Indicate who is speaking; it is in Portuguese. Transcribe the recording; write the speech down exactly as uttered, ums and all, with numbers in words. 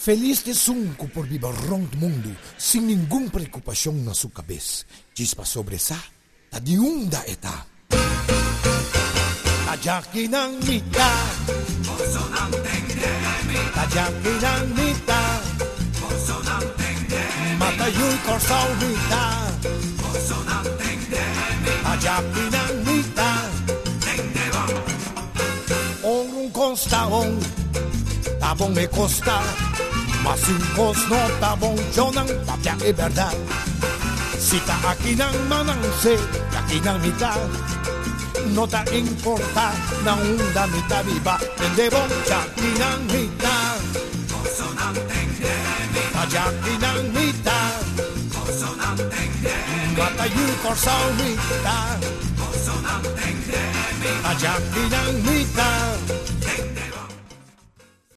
Speaker 1: Feliz de cinco por viver do mundo sem nenhuma preocupação na sua cabeça. Chispa sobre essa, ta de unda eta. Tajaki ng mita,
Speaker 2: puso ng tengdemi.
Speaker 1: tajaki ng mita,
Speaker 2: Puso ng tengdemi.
Speaker 1: matayo'y korsaw mita.
Speaker 2: Puso ng tengdemi.
Speaker 1: Tajaki ng mita,
Speaker 2: Tengdebang.
Speaker 1: orong konstaong, tabong e costa. Masingkos no tabong yun ang papya e verdad. Sita akin ang manangse, akin ang mita. No ta importa na unda mita viva. Tendebong akin ang mita.
Speaker 2: Puso ng tengdemi.
Speaker 1: Akin ang mita.
Speaker 2: Puso ng tengdemi.
Speaker 1: Matayo korsaw mita.
Speaker 2: Puso ng tengdemi.
Speaker 1: Akin ang mita.